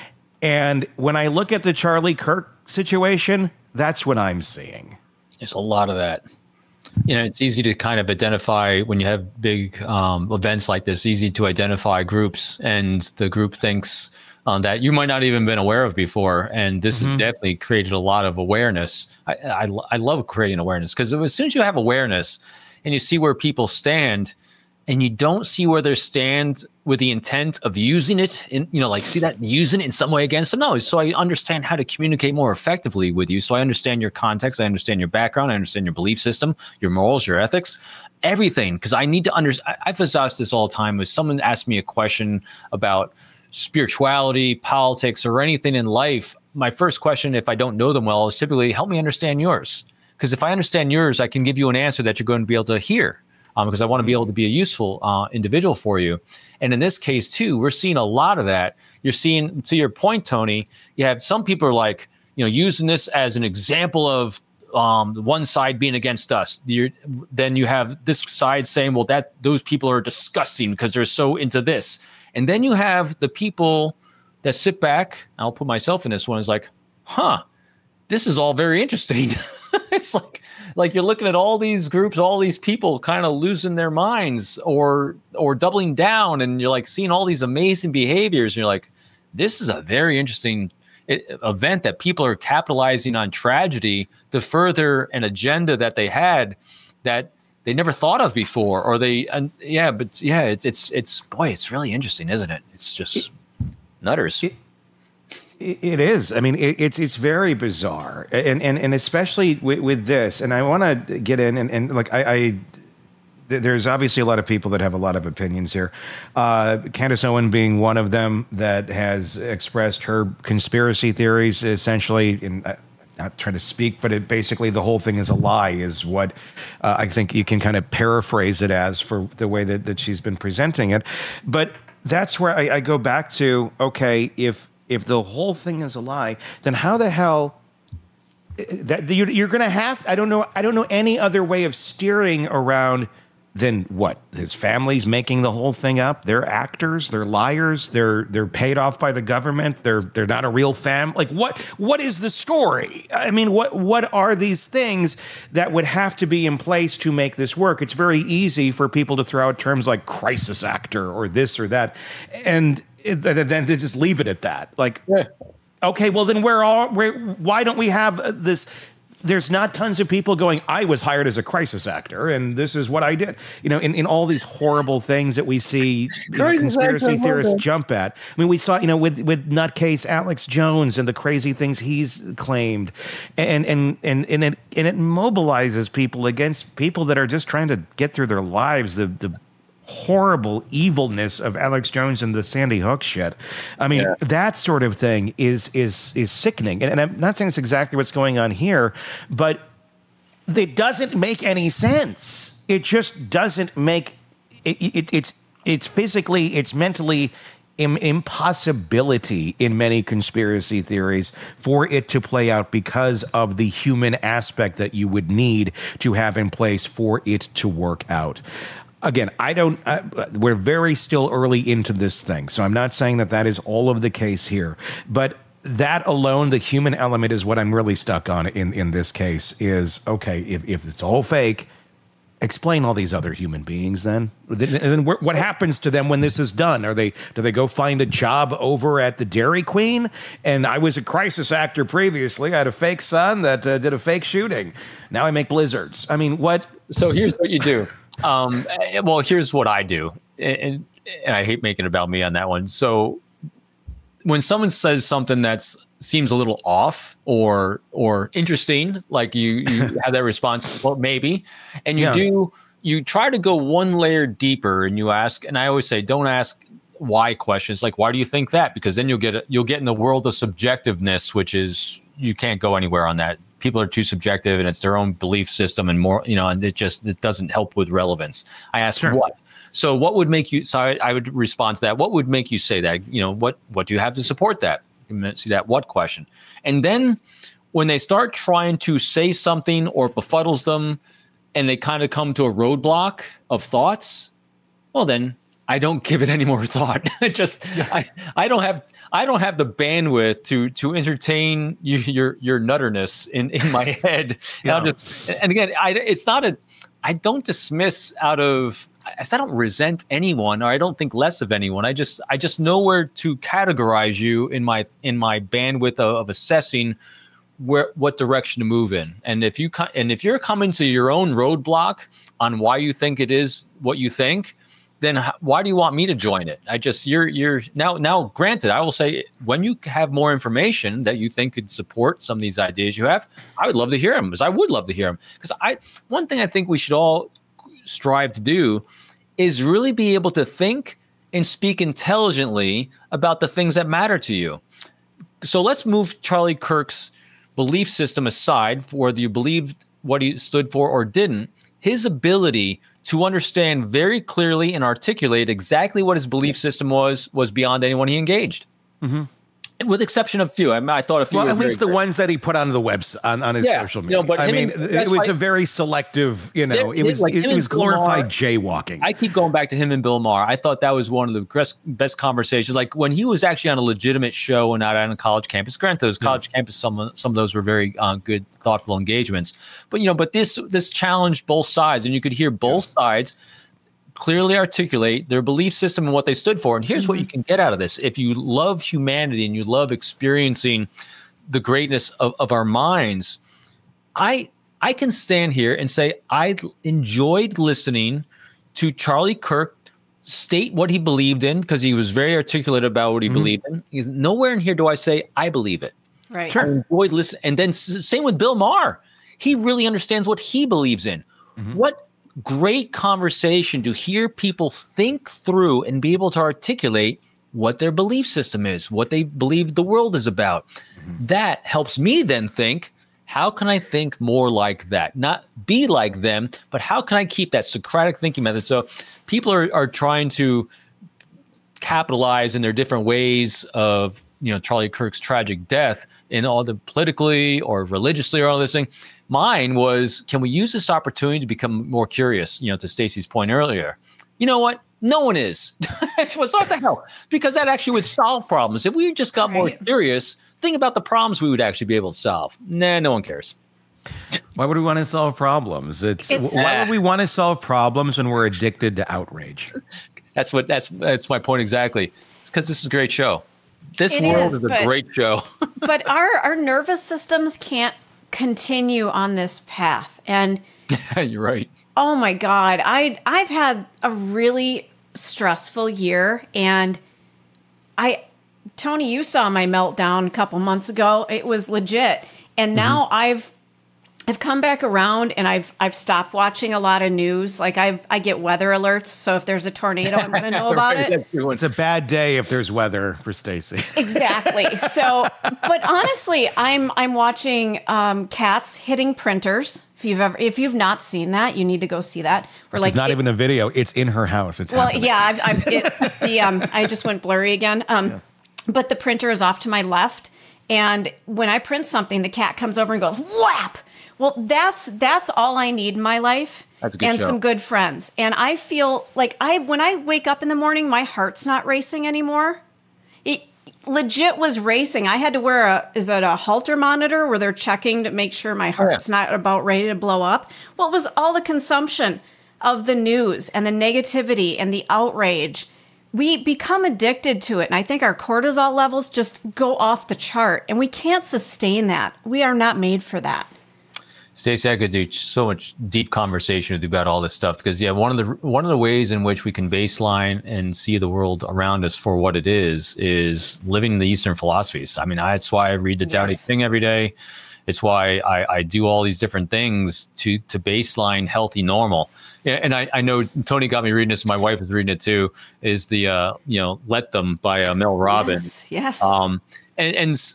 And when I look at the Charlie Kirk situation, that's what I'm seeing. There's a lot of that. You know, it's easy to kind of identify when you have big um, events like this, easy to identify groups, and the group thinks um, that you might not even been aware of before. And this mm-hmm. has definitely created a lot of awareness. I, I, I love creating awareness, because as soon as you have awareness and you see where people stand, and you don't see where they stand with the intent of using it in, you know, like see that using it in some way against them. No, so I understand how to communicate more effectively with you. So I understand your context. I understand your background. I understand your belief system, your morals, your ethics, everything. Because I need to understand. I've asked this all the time. If someone asks me a question about spirituality, politics, or anything in life, my first question, if I don't know them well, is typically help me understand yours. Because if I understand yours, I can give you an answer that you're going to be able to hear. Um, because I want to be able to be a useful uh, individual for you. And in this case, too, we're seeing a lot of that. You're seeing, to your point, Tony, you have some people are like, you know, using this as an example of um, one side being against us. You're, then you have this side saying, well, that those people are disgusting because they're so into this. And then you have the people that sit back, I'll put myself in this one, is like, huh, this is all very interesting. It's like, like you're looking at all these groups, all these people kind of losing their minds or or doubling down, and you're like seeing all these amazing behaviors, and you're like, this is a very interesting event that people are capitalizing on tragedy to further an agenda that they had that they never thought of before, or they, and yeah, but yeah, it's it's it's boy, it's really interesting, isn't it? It's just it, nutters. It, It is. I mean, it, it's it's very bizarre, and and and especially with, with this. And I want to get in and, and like I, I, there's obviously a lot of people that have a lot of opinions here. Uh, Candace Owen being one of them that has expressed her conspiracy theories, essentially. In uh, not trying to speak, but it basically the whole thing is a lie, is what uh, I think you can kind of paraphrase it as for the way that that she's been presenting it. But that's where I, I go back to. Okay, if If the whole thing is a lie, then how the hell that you're, you're going to have? I don't know. I don't know any other way of steering around than what his family's making the whole thing up. They're actors. They're liars. They're they're paid off by the government. They're they're not a real fam. Like what? What is the story? I mean, what what are these things that would have to be in place to make this work? It's very easy for people to throw out terms like crisis actor or this or that, and then to just leave it at that. Like, yeah. Okay, well then where are where? Why don't we have this? There's not tons of people going, I was hired as a crisis actor, and this is what I did. You know, in, in all these horrible things that we see you know, conspiracy theorists jump at. I mean, we saw, you know, with, with nutcase Alex Jones and the crazy things he's claimed. And and and and it and it mobilizes people against people that are just trying to get through their lives. The the horrible evilness of Alex Jones and the Sandy Hook shit. I mean, yeah. that sort of thing is is is sickening. And, and I'm not saying it's exactly what's going on here, but it doesn't make any sense. It just doesn't make it, it it's it's physically, it's mentally im- impossibility in many conspiracy theories for it to play out because of the human aspect that you would need to have in place for it to work out. Again, I don't, uh, we're very still early into this thing, so I'm not saying that that is all of the case here. But that alone, the human element is what I'm really stuck on in, in this case is, okay, if, if it's all fake, explain all these other human beings then. And then what happens to them when this is done? Are they, do they go find a job over at the Dairy Queen? And I was a crisis actor previously. I had a fake son that uh, did a fake shooting. Now I make blizzards. I mean, what? So here's what you do. Um, well, here's what I do, and, and I hate making it about me on that one. So when someone says something that's seems a little off or or interesting, like you, you have that response, well, maybe, and you yeah. do, you try to go one layer deeper and you ask, and I always say, don't ask why questions, like, why do you think that? Because then you'll get, you'll get in the world of subjectiveness, which is, you can't go anywhere on that. People are too subjective and it's their own belief system and more, you know, and it just, it doesn't help with relevance. I asked sure. what? So what would make you, so I, I would respond to that. What would make you say that? You know, what, what do you have to support that? You see that what question. And then when they start trying to say something or befuddles them and they kind of come to a roadblock of thoughts, well, then I don't give it any more thought. Just yeah. I, I don't have I don't have the bandwidth to to entertain you, your your nutterness in, in my head. Yeah. And, just, and again, I it's not a I don't dismiss out of I don't resent anyone or I don't think less of anyone. I just I just know where to categorize you in my in my bandwidth of, of assessing where what direction to move in. And if you and if you're coming to your own roadblock on why you think it is what you think, then why do you want me to join it? I just, you're, you're now, now granted, I will say when you have more information that you think could support some of these ideas you have, I would love to hear them because I would love to hear them. Because I, one thing I think we should all strive to do is really be able to think and speak intelligently about the things that matter to you. So let's move Charlie Kirk's belief system aside for whether you believed what he stood for or didn't. His ability to understand very clearly and articulate exactly what his belief system was, was beyond anyone he engaged. Mm-hmm. With exception of few. I, mean, I thought a few. Well, at least the great. ones that he put on the webs on, on his yeah, social media. You know, but I mean, and, it was a very selective. You know, it was like it, it was glorified Maher, jaywalking. I keep going back to him and Bill Maher. I thought that was one of the best, best conversations. Like when he was actually on a legitimate show and not on a college campus. Granted, those college yeah. campus, some some of those were very uh, good, thoughtful engagements. But you know, but this this challenged both sides, and you could hear both yeah. sides clearly articulate their belief system and what they stood for. And here's mm-hmm. what you can get out of this. If you love humanity and you love experiencing the greatness of, of our minds, I I can stand here and say I enjoyed listening to Charlie Kirk state what he believed in because he was very articulate about what he mm-hmm. believed in. He's nowhere in here do I say I believe it. Right. Sure. I enjoyed listening. And then same with Bill Maher. He really understands what he believes in. Mm-hmm. What great conversation to hear people think through and be able to articulate what their belief system is, what they believe the world is about. Mm-hmm. That helps me then think, how can I think more like that? Not be like them, but how can I keep that Socratic thinking method? So people are, are trying to capitalize in their different ways of, you know, Charlie Kirk's tragic death in all the politically or religiously or all this thing. Mine was, can we use this opportunity to become more curious? You know, to Stacey's point earlier, you know what? No one is. What the hell? Because that actually would solve problems. If we just got more right. curious, think about the problems we would actually be able to solve. Nah, no one cares. Why would we want to solve problems? It's, it's why would we want to solve problems when we're addicted to outrage? That's what. That's that's my point exactly. It's because this is a great show. This It world is, is, a but- great show. But our, our nervous systems can't continue on this path. And You're right. oh my God, I I've had a really stressful year, and I Tony, you saw my meltdown a couple months ago. It was legit. And now mm-hmm. I've I've come back around, and I've I've stopped watching a lot of news. Like I I get weather alerts, so if there's a tornado, I'm going to know about right, it. It's a bad day if there's weather for Stacey. Exactly. So, but honestly, I'm I'm watching um, cats hitting printers. If you've ever if you've not seen that, you need to go see that. We're like, it's not it, even a video; it's in her house. It's well, happening. yeah. I've, I've it, the um, I just went blurry again. Um, yeah. But the printer is off to my left, and when I print something, the cat comes over and goes whap. Well, that's that's all I need in my life, that's a good and show. some good friends. And I feel like I when I wake up in the morning, my heart's not racing anymore. It legit was racing. I had to wear a is it a Holter monitor where they're checking to make sure my heart's oh, yeah. not about ready to blow up. Well, it was all the consumption of the news and the negativity and the outrage. We become addicted to it, and I think our cortisol levels just go off the chart, and we can't sustain that. We are not made for that. Stacey, I could do so much deep conversation with you about all this stuff because, yeah, one of the one of the ways in which we can baseline and see the world around us for what it is is living the Eastern philosophies. I mean, that's why I read the yes. Tao Te Ching every day. It's why I, I do all these different things to to baseline healthy, normal. Yeah, and I, I know Tony got me reading this. My wife is reading it too. Is the uh, you know Let Them by uh, Mel Robbins. Yes. yes. Um, and and.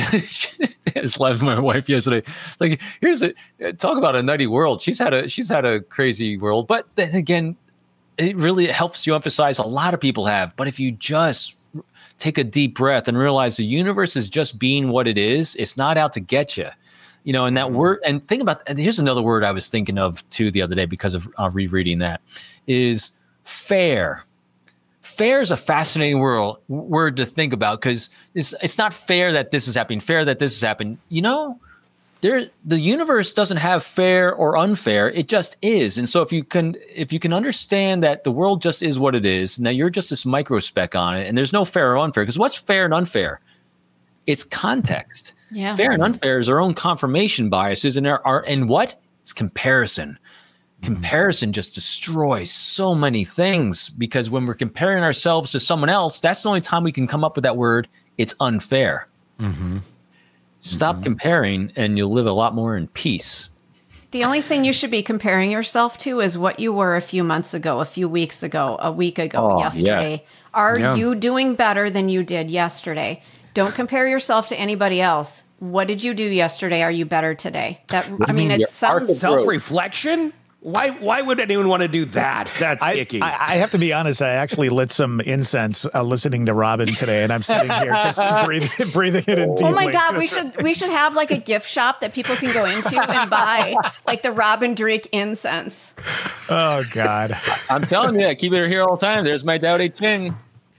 I just left my wife yesterday. Like, here's a talk about a nutty world. She's had a she's had a crazy world, but then again, it really helps you emphasize a lot of people have. But if you just take a deep breath and realize the universe is just being what it is, it's not out to get you, you know. And that word, and think about. And here's another word I was thinking of too the other day because of uh, rereading that is fair. Fair is a fascinating world, word to think about because it's, it's not fair that this is happening, fair that this is happening. You know, there the universe doesn't have fair or unfair. It just is. And so if you can if you can understand that the world just is what it is, and that you're just this microspeck on it, and there's no fair or unfair, because what's fair and unfair? It's context. Yeah. Fair and unfair is our own confirmation biases, and our, our and what? It's comparison. Comparison just destroys so many things because when we're comparing ourselves to someone else, that's the only time we can come up with that word. It's unfair. Mm-hmm. Stop mm-hmm. comparing and you'll live a lot more in peace. The only thing you should be comparing yourself to is what you were a few months ago, a few weeks ago, a week ago, oh, yesterday. Yeah. Are yeah. you doing better than you did yesterday? Don't compare yourself to anybody else. What did you do yesterday? Are you better today? That I mean, it sounds self-reflection. Why Why would anyone want to do that? That's I, icky. I, I have to be honest. I actually lit some incense uh, listening to Robin today, and I'm sitting here just breathing, breathing it in deeply. Oh my God, we should we should have like a gift shop that people can go into and buy like the Robin Dreek incense. Oh God, I'm telling you, I keep it here all the time. There's my Tao Te Ching,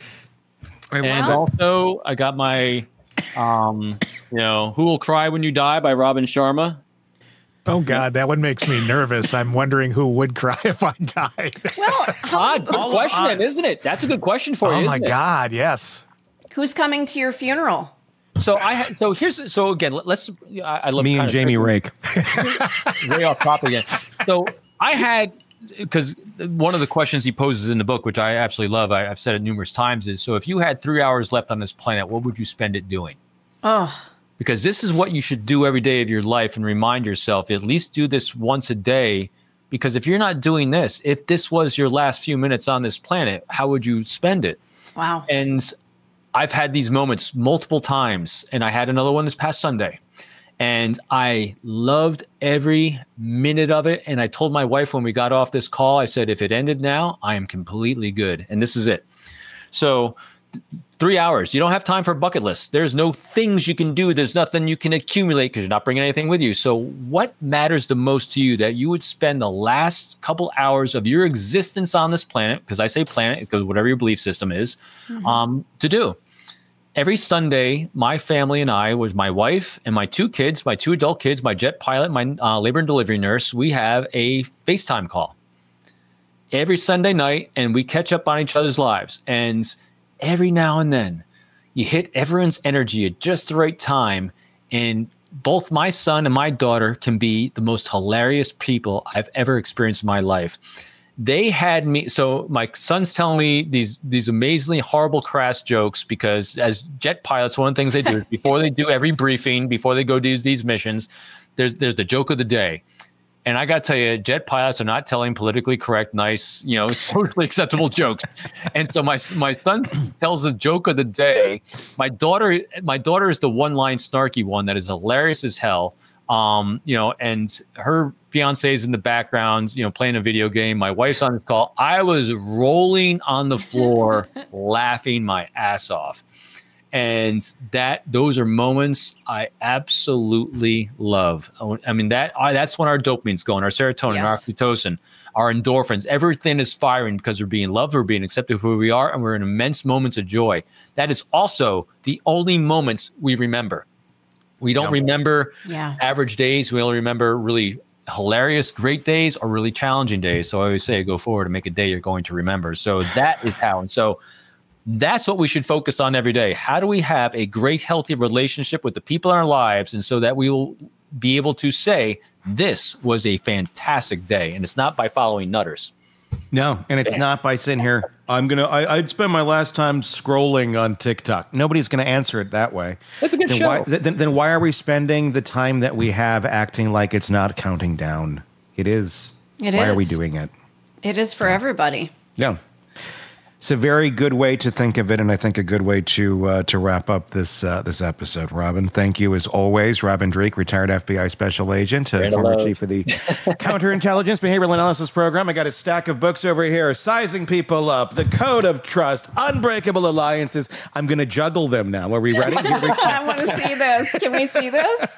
and wow. also I got my, um, you know, Who Will Cry When You Die by Robin Sharma. Oh, God, that one makes me nervous. I'm wondering who would cry if I died. Well, odd, good question, isn't it? That's a good question for you. Oh, my isn't God, it? Yes. Who's coming to your funeral? So I so here's so again let's I, I love me and Jamie Rake way off topic again. So I had because one of the questions he poses in the book, which I absolutely love, I, I've said it numerous times, is so if you had three hours left on this planet, what would you spend it doing? Oh. Because this is what you should do every day of your life and remind yourself, at least do this once a day. Because if you're not doing this, if this was your last few minutes on this planet, how would you spend it? Wow. And I've had these moments multiple times, and I had another one this past Sunday. And I loved every minute of it. And I told my wife when we got off this call, I said, if it ended now, I am completely good. And this is it. So three hours. You don't have time for a bucket list. There's no things you can do. There's nothing you can accumulate because you're not bringing anything with you. So what matters the most to you that you would spend the last couple hours of your existence on this planet, because I say planet because whatever your belief system is, mm-hmm. um, to do? Every Sunday, my family and I, was my wife and my two kids, my two adult kids, my jet pilot, my uh, labor and delivery nurse, we have a FaceTime call every Sunday night, and we catch up on each other's lives. And every now and then, you hit everyone's energy at just the right time. And both my son and my daughter can be the most hilarious people I've ever experienced in my life. They had me, so my son's telling me these these amazingly horrible, crass jokes because as jet pilots, one of the things they do is before they do every briefing, before they go do these missions, there's there's the joke of the day. And I got to tell you, jet pilots are not telling politically correct, nice, you know, socially acceptable jokes. And so my my son tells the joke of the day. My daughter, my daughter is the one-line snarky one that is hilarious as hell. Um, you know, and her fiance is in the background, you know, playing a video game. My wife's on this call. I was rolling on the floor, laughing my ass off. And that those are moments I absolutely love. I mean, that uh, that's when our dopamine's going, our serotonin, yes. our oxytocin, our endorphins, everything is firing because we're being loved, we're being accepted for who we are, and we're in immense moments of joy. That is also the only moments we remember. We don't yep. remember yeah. average days. We only remember really hilarious, great days or really challenging days. So I always say, go forward and make a day you're going to remember. So that is how. And so that's what we should focus on every day. How do we have a great, healthy relationship with the people in our lives? And so that we will be able to say, this was a fantastic day. And it's not by following nutters. No, and it's not by sitting here. I'm gonna. I, I'd spend my last time scrolling on TikTok. Nobody's gonna answer it that way. That's a good then show. Why, then, then why are we spending the time that we have acting like it's not counting down? It is. It why is. are we doing it? It is for everybody. Yeah. It's a very good way to think of it, and I think a good way to uh, to wrap up this uh, this episode. Robin, thank you as always. Robin Dreeke, retired F B I special agent, uh, former chief of the Counterintelligence Behavioral Analysis Program. I got a stack of books over here, Sizing People Up, The Code of Trust, Unbreakable Alliances. I'm going to juggle them now. Are we ready? Here we I want to see this. Can we see this?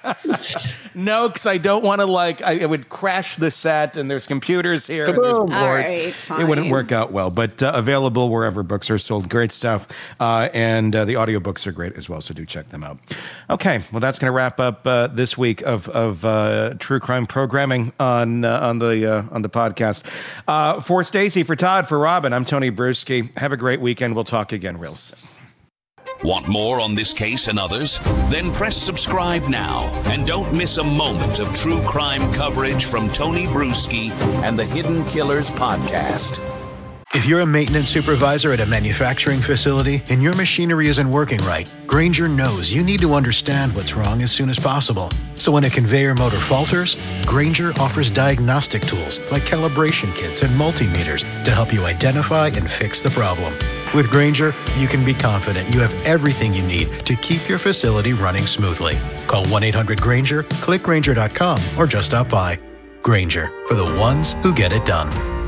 No, because I don't want to, like, I, it would crash the set, and there's computers here, and there's boards. Right, fine. It wouldn't work out well, but uh, available wherever books are sold. Great stuff. Uh, and uh, the audiobooks are great as well, so do check them out. Okay, well, that's going to wrap up uh, this week of, of uh, true crime programming on uh, on the uh, on the podcast. Uh, for Stacy, for Todd, for Robin, I'm Tony Bruschi. Have a great weekend. We'll talk again real soon. Want more on this case and others? Then press subscribe now and don't miss a moment of true crime coverage from Tony Bruschi and the Hidden Killers podcast. If you're a maintenance supervisor at a manufacturing facility and your machinery isn't working right, Grainger knows you need to understand what's wrong as soon as possible. So when a conveyor motor falters, Grainger offers diagnostic tools like calibration kits and multimeters to help you identify and fix the problem. With Grainger, you can be confident you have everything you need to keep your facility running smoothly. Call one eight hundred Grainger, click Grainger dot com, or just stop by. Grainger, for the ones who get it done.